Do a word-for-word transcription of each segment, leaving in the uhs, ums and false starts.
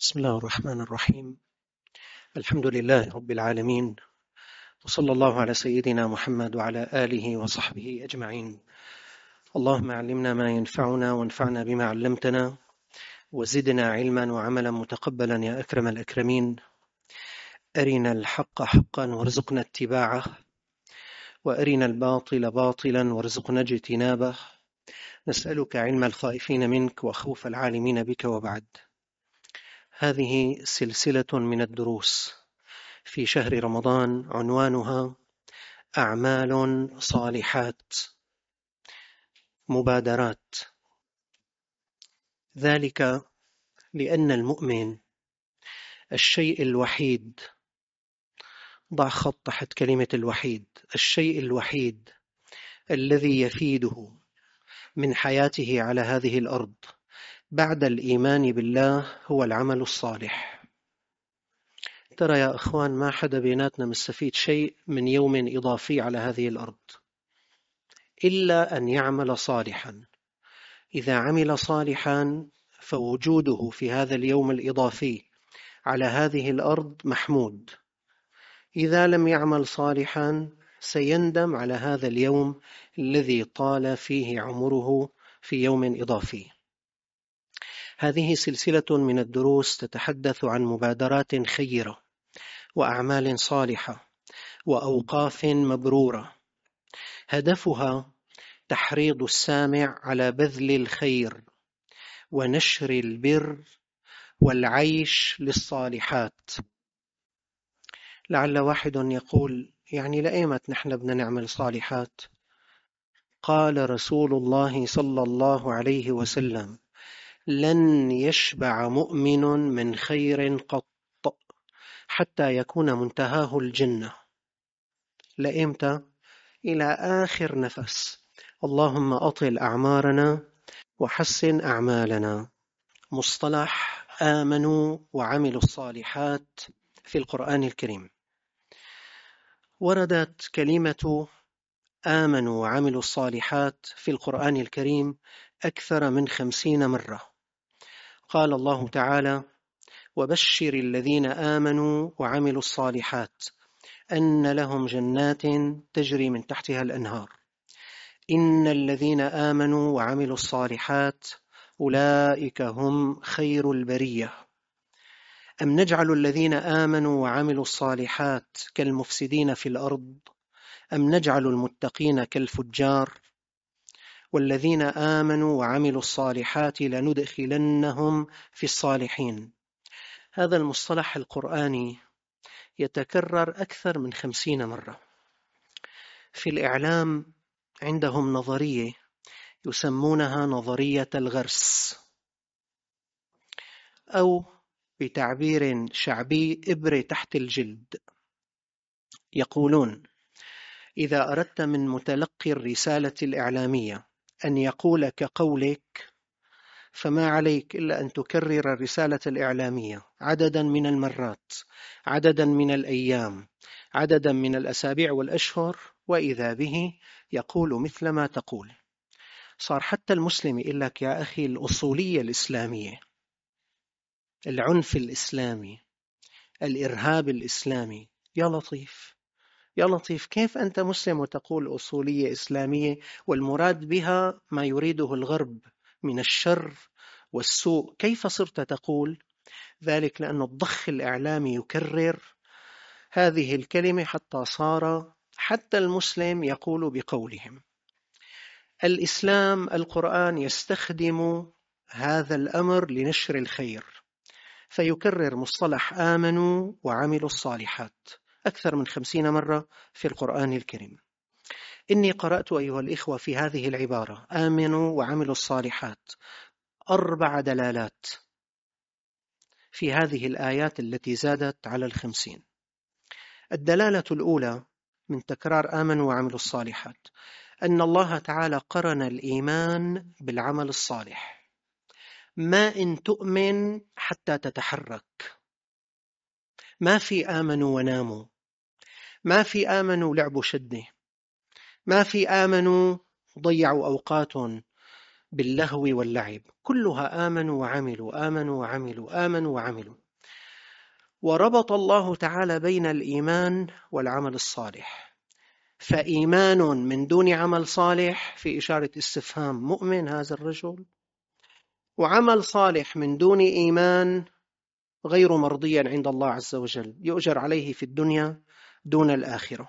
بسم الله الرحمن الرحيم. الحمد لله رب العالمين، وصلى الله على سيدنا محمد وعلى آله وصحبه أجمعين. اللهم علمنا ما ينفعنا وانفعنا بما علمتنا، وزدنا علما وعملا متقبلا يا أكرم الأكرمين. أرنا الحق حقا وارزقنا اتباعه، وأرنا الباطل باطلا وارزقنا اجتنابه. نسألك علم الخائفين منك وخوف العالمين بك. وبعد، هذه سلسلة من الدروس في شهر رمضان، عنوانها أعمال صالحات، مبادرات. ذلك لأن المؤمن الشيء الوحيد، ضع خط تحت كلمة الوحيد، الشيء الوحيد الذي يفيده من حياته على هذه الأرض بعد الإيمان بالله هو العمل الصالح. ترى يا أخوان، ما حدا بيناتنا مستفيد شيء من يوم إضافي على هذه الأرض إلا أن يعمل صالحا. إذا عمل صالحا فوجوده في هذا اليوم الإضافي على هذه الأرض محمود. إذا لم يعمل صالحا سيندم على هذا اليوم الذي طال فيه عمره في يوم إضافي. هذه سلسلة من الدروس تتحدث عن مبادرات خيرة وأعمال صالحة وأوقاف مبرورة، هدفها تحريض السامع على بذل الخير ونشر البر والعيش للصالحات. لعل واحد يقول: يعني لأيمت نحن بدنا نعمل صالحات؟ قال رسول الله صلى الله عليه وسلم: لن يشبع مؤمن من خير قط حتى يكون منتهاه الجنة. لأيمتى؟ إلى آخر نفس. اللهم أطل أعمارنا وحسن أعمالنا. مصطلح آمنوا وعملوا الصالحات في القرآن الكريم، وردت كلمة آمنوا وعملوا الصالحات في القرآن الكريم أكثر من خمسين مرة. قال الله تعالى: وبشر الذين آمنوا وعملوا الصالحات أن لهم جنات تجري من تحتها الأنهار إن الذين آمنوا وعملوا الصالحات أولئك هم خير البرية. أم نجعل الذين آمنوا وعملوا الصالحات كالمفسدين في الأرض أم نجعل المتقين كالفجار؟ والذين آمنوا وعملوا الصالحات لندخلنهم في الصالحين. هذا المصطلح القرآني يتكرر أكثر من خمسين مرة. في الإعلام عندهم نظرية يسمونها نظرية الغرس، أو بتعبير شعبي إبرة تحت الجلد. يقولون: إذا أردت من متلقي الرسالة الإعلامية أن يقول كقولك، فما عليك إلا أن تكرر الرسالة الإعلامية عددا من المرات، عددا من الأيام، عددا من الأسابيع والأشهر، وإذا به يقول مثل ما تقول. صار حتى المسلم يقول لك: يا أخي، الأصولية الإسلامية، العنف الإسلامي، الإرهاب الإسلامي. يا لطيف يا لطيف، كيف أنت مسلم وتقول أصولية إسلامية والمراد بها ما يريده الغرب من الشر والسوء؟ كيف صرت تقول ذلك؟ لأن الضخ الإعلامي يكرر هذه الكلمة حتى صار حتى المسلم يقول بقولهم. الإسلام، القرآن يستخدم هذا الأمر لنشر الخير، فيكرر مصطلح آمنوا وعملوا الصالحات أكثر من خمسين مرة في القرآن الكريم. إني قرأت أيها الإخوة في هذه العبارة آمنوا وعملوا الصالحات أربع دلالات في هذه الآيات التي زادت على الخمسين. الدلالة الأولى من تكرار آمنوا وعملوا الصالحات أن الله تعالى قرن الإيمان بالعمل الصالح. ما إن تؤمن حتى تتحرك. ما في آمنوا وناموا، ما في آمنوا لعبوا شدة، ما في آمنوا ضيعوا أوقاتهم باللهو واللعب، كلها آمنوا وعملوا آمنوا وعملوا آمنوا وعملوا. وربط الله تعالى بين الإيمان والعمل الصالح، فإيمان من دون عمل صالح في إشارة استفهام، مؤمن هذا الرجل؟ وعمل صالح من دون إيمان غير مرضيا عند الله عز وجل، يؤجر عليه في الدنيا دون الآخرة.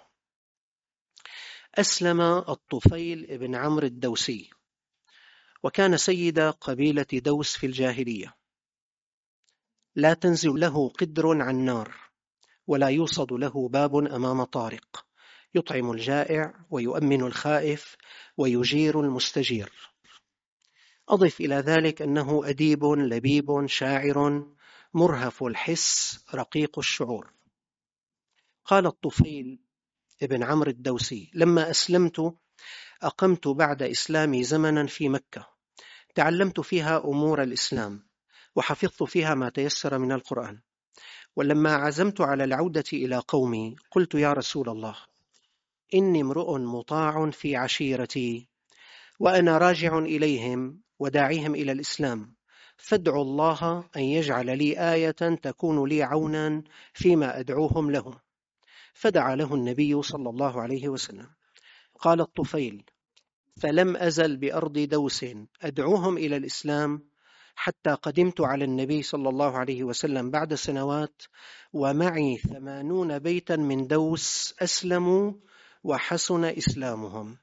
أسلم الطفيل بن عمرو الدوسي، وكان سيد قبيلة دوس في الجاهلية، لا تنزل له قدر عن نار، ولا يوصد له باب أمام طارق، يطعم الجائع ويؤمن الخائف ويجير المستجير. أضف إلى ذلك أنه أديب لبيب شاعر مرهف الحس رقيق الشعور. قال الطفيل ابن عمرو الدوسي: لما أسلمت أقمت بعد إسلامي زمنا في مكة، تعلمت فيها أمور الإسلام، وحفظت فيها ما تيسر من القرآن. ولما عزمت على العودة إلى قومي قلت: يا رسول الله، إني امرؤ مطاع في عشيرتي، وأنا راجع إليهم وداعيهم إلى الإسلام، فادعوا الله أن يجعل لي آية تكون لي عونا فيما أدعوهم له. فدعا له النبي صلى الله عليه وسلم. قال الطفيل: فلم أزل بأرض دوس أدعوهم إلى الإسلام حتى قدمت على النبي صلى الله عليه وسلم بعد سنوات، ومعي ثمانون بيتا من دوس أسلموا وحسن إسلامهم.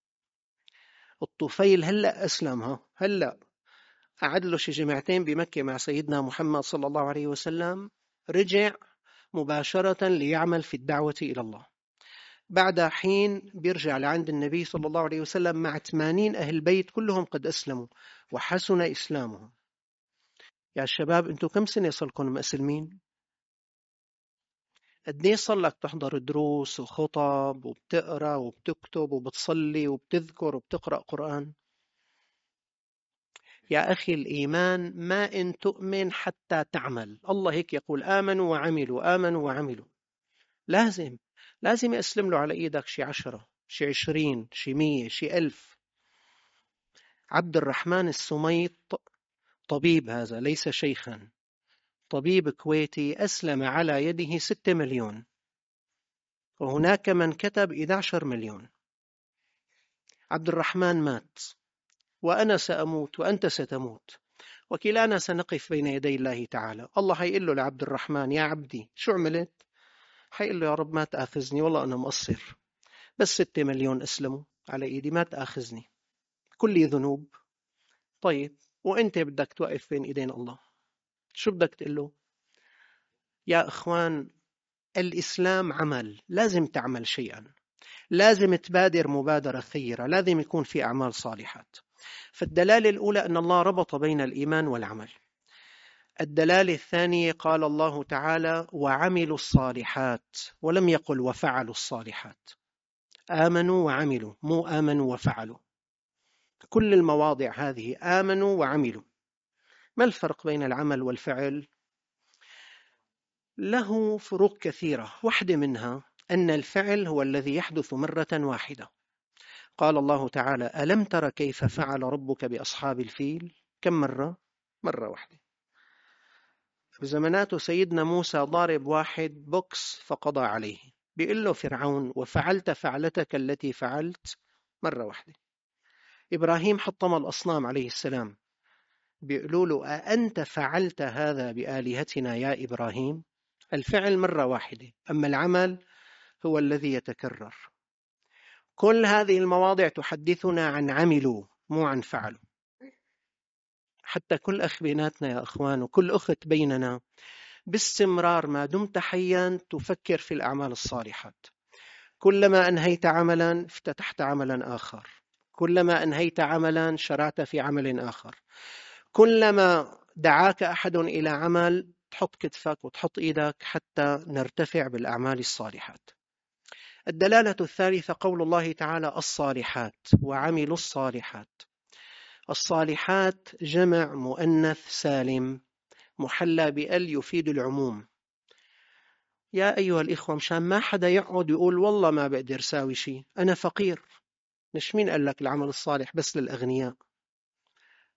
الطفيل هلأ أسلمها، هلأ قعد له شي جمعتين بمكة مع سيدنا محمد صلى الله عليه وسلم، رجع مباشرة ليعمل في الدعوة إلى الله. بعد حين بيرجع لعند النبي صلى الله عليه وسلم مع ثمانين أهل بيت كلهم قد أسلموا وحسن إسلامهم. يا شباب، أنتوا كم سنة صلكم مسلمين؟ قديه صار لك تحضر دروس وخطب وبتقرأ وبتكتب وبتصلي وبتذكر وبتقرأ قرآن؟ يا أخي، الإيمان ما إن تؤمن حتى تعمل. الله هيك يقول: آمنوا وعملوا آمنوا وعملوا. لازم لازم يسلم له على إيدك شي عشرة، شي عشرين، شي مية، شي ألف. عبد الرحمن السميط، طبيب، هذا ليس شيخا، طبيب كويتي، أسلم على يده ستة مليون، وهناك من كتب إحدى عشر مليون. عبد الرحمن مات، وأنا سأموت وأنت ستموت، وكلانا سنقف بين يدي الله تعالى. الله حيقول له لعبد الرحمن: يا عبدي شو عملت؟ حيقول له: يا رب ما تأخذني، والله أنا مقصر، بس ستة مليون أسلموا على إيدي، ما تأخذني، كلي ذنوب. طيب، وأنت بدك توقف بين إيدين الله، شو بدك تقول له؟ يا إخوان، الإسلام عمل، لازم تعمل شيئا، لازم تبادر مبادرة خيرة، لازم يكون في أعمال صالحات. فالدلالة الأولى أن الله ربط بين الإيمان والعمل. الدلالة الثانية قال الله تعالى: وعملوا الصالحات، ولم يقل وفعلوا الصالحات. آمنوا وعملوا، مو آمنوا وفعلوا. كل المواضع هذه آمنوا وعملوا. ما الفرق بين العمل والفعل؟ له فروق كثيرة، واحدة منها أن الفعل هو الذي يحدث مرة واحدة. قال الله تعالى: ألم تر كيف فعل ربك بأصحاب الفيل؟ كم مرة؟ مرة واحدة. بزمانات سيدنا موسى ضارب واحد بوكس فقضى عليه، بيقول له فرعون: وفعلت فعلتك التي فعلت؟ مرة واحدة. إبراهيم حطم الأصنام عليه السلام، بيقولوا له: أأنت فعلت هذا بآلهتنا يا إبراهيم؟ الفعل مرة واحدة، أما العمل هو الذي يتكرر. كل هذه المواضع تحدثنا عن عملوا، مو عن فعلوا. حتى كل أخ بيناتنا يا أخوان، وكل أخت بيننا، باستمرار ما دمت حيا تفكر في الأعمال الصالحات. كلما أنهيت عملا افتتحت عملا آخر، كلما أنهيت عملا شرعت في عمل آخر، كلما دعاك أحد إلى عمل تحط كتفك وتحط إيدك حتى نرتفع بالأعمال الصالحات. الدلالة الثالثة قول الله تعالى: الصالحات وعملوا الصالحات. الصالحات جمع مؤنث سالم محلى بأل يفيد العموم. يا أيها الإخوة، مشان ما حدا يقعد يقول والله ما بقدر ساوي شيء، أنا فقير. مش مين قال لك العمل الصالح بس للأغنياء؟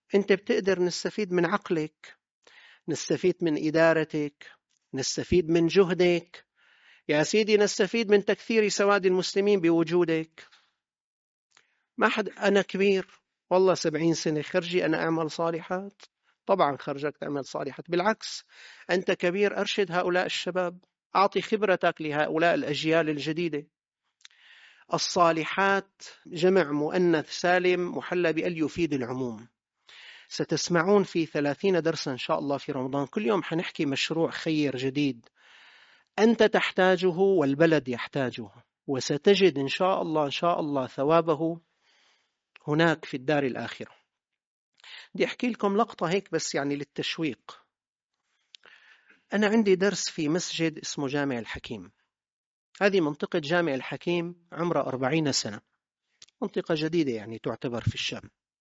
أنت بتقدر نستفيد من عقلك، نستفيد من إدارتك، نستفيد من جهدك، يا سيدي نستفيد من تكثير سواد المسلمين بوجودك. ما حد أنا كبير والله سبعين سنة خرجي أنا أعمل صالحات؟ طبعا خرجك تعمل صالحات، بالعكس أنت كبير أرشد هؤلاء الشباب، أعطي خبرتك لهؤلاء الأجيال الجديدة. الصالحات جمع مؤنث سالم محلى بأل يفيد العموم. ستسمعون في ثلاثين درسا إن شاء الله في رمضان، كل يوم حنحكي مشروع خير جديد أنت تحتاجه والبلد يحتاجه، وستجد إن شاء الله إن شاء الله ثوابه هناك في الدار الآخرة. بدي أحكي لكم لقطة هيك بس يعني للتشويق. أنا عندي درس في مسجد اسمه جامع الحكيم. هذه منطقة جامع الحكيم عمرها أربعين سنة، منطقة جديدة يعني تعتبر في الشام.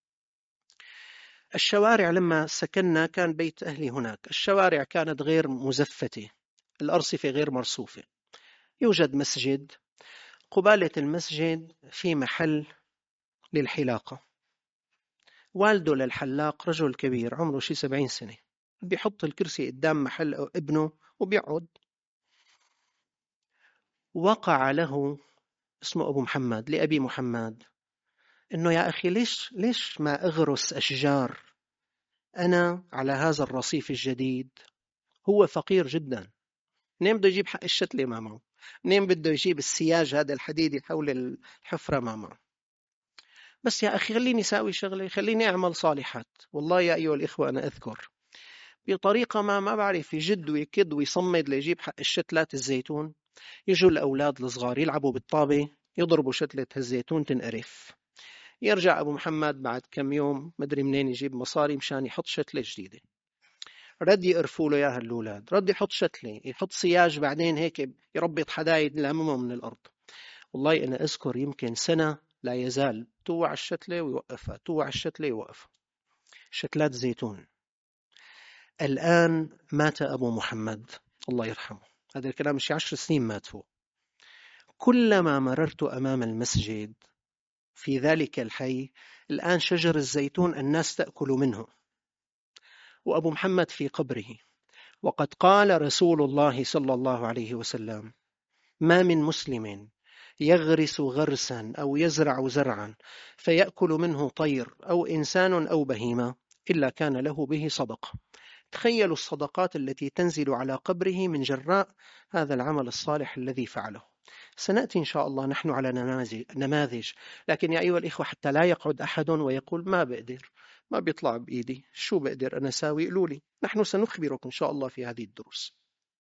الشوارع لما سكننا كان بيت أهلي هناك، الشوارع كانت غير مزفتة، الأرصفة غير مرصوفة. يوجد مسجد، قبالة المسجد في محل للحلاقة. والده للحلاق رجل كبير عمره شي سبعين سنة، بيحط الكرسي قدام محل ابنه وبيقعد. وقع له اسمه أبو محمد لأبي محمد إنه يا أخي ليش ليش ما أغرس أشجار أنا على هذا الرصيف الجديد؟ هو فقير جدا، منين بده يجيب حق الشتلة ما معه، منين بده يجيب السياج هذا الحديدي حول الحفرة ما معه. بس يا أخي خليني ساوي شغلة، خليني أعمل صالحات. والله يا أيها الإخوة أنا أذكر بطريقة ما ما بعرف يجد ويكد ويصمد ليجيب حق الشتلات الزيتون. يجوا الأولاد الصغار يلعبوا بالطابة يضربوا شتلة الزيتون تنقرف. يرجع أبو محمد بعد كم يوم مدري منين يجيب مصاري مشان يحط شتلة جديدة. رد يقرفوا له ياها الأولاد، رد يحط شتلة، يحط سياج، بعدين هيك يربط حدايد لاممه من الأرض. والله أنا أذكر يمكن سنة لا يزال توع الشتلة ويوقفها، توع الشتلة ويوقفها، شتلات زيتون. الآن مات أبو محمد الله يرحمه، هذا الكلام شي عشر سنين مات هو. كلما مررت أمام المسجد في ذلك الحي الآن شجر الزيتون الناس تأكل منه، وأبو محمد في قبره. وقد قال رسول الله صلى الله عليه وسلم: ما من مسلم يغرس غرسا أو يزرع زرعا فيأكل منه طير أو إنسان أو بهيمة إلا كان له به صدقة. تخيلوا الصدقات التي تنزل على قبره من جراء هذا العمل الصالح الذي فعله. سنأتي إن شاء الله نحن على نماذج، لكن يا أيها الإخوة حتى لا يقعد أحد ويقول ما بقدر، ما بيطلع بإيدي، شو بقدر أنا ساوي؟ قولوا لي، نحن سنخبركم إن شاء الله في هذه الدروس.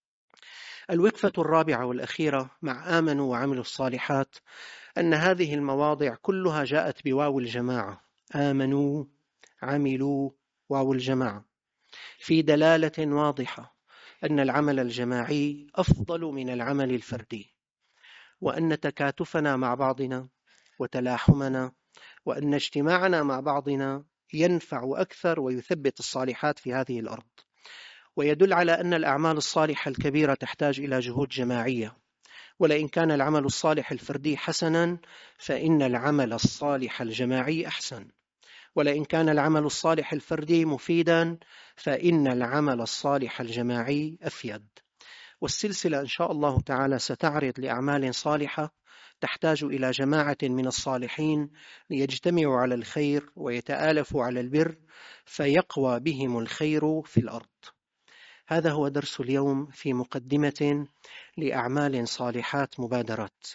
الوقفة الرابعة والأخيرة مع آمنوا وعملوا الصالحات أن هذه المواضع كلها جاءت بواو الجماعة، آمنوا عملوا، واو الجماعة، في دلالة واضحة أن العمل الجماعي أفضل من العمل الفردي، وأن تكاتفنا مع بعضنا وتلاحمنا وأن اجتماعنا مع بعضنا ينفع أكثر ويثبت الصالحات في هذه الأرض. ويدل على أن الأعمال الصالحة الكبيرة تحتاج إلى جهود جماعية، ولئن كان العمل الصالح الفردي حسنا فإن العمل الصالح الجماعي أحسن، ولئن كان العمل الصالح الفردي مفيدا فإن العمل الصالح الجماعي أفيد. والسلسلة إن شاء الله تعالى ستعرض لأعمال صالحة تحتاج إلى جماعة من الصالحين ليجتمعوا على الخير ويتآلفوا على البر فيقوى بهم الخير في الأرض. هذا هو درس اليوم في مقدمة لأعمال صالحات مبادرات.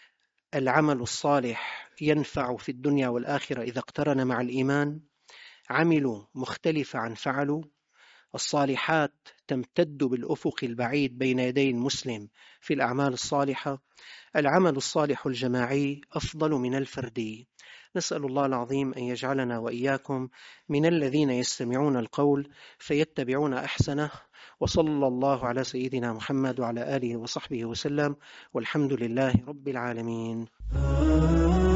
العمل الصالح ينفع في الدنيا والآخرة إذا اقترن مع الإيمان. عملوا مختلف عن فعلوا. الصالحات تمتد بالأفق البعيد بين يدي المسلم في الأعمال الصالحة. العمل الصالح الجماعي أفضل من الفردي. نسأل الله العظيم أن يجعلنا وإياكم من الذين يستمعون القول فيتبعون أحسنه. وصلى الله على سيدنا محمد وعلى آله وصحبه وسلم، والحمد لله رب العالمين.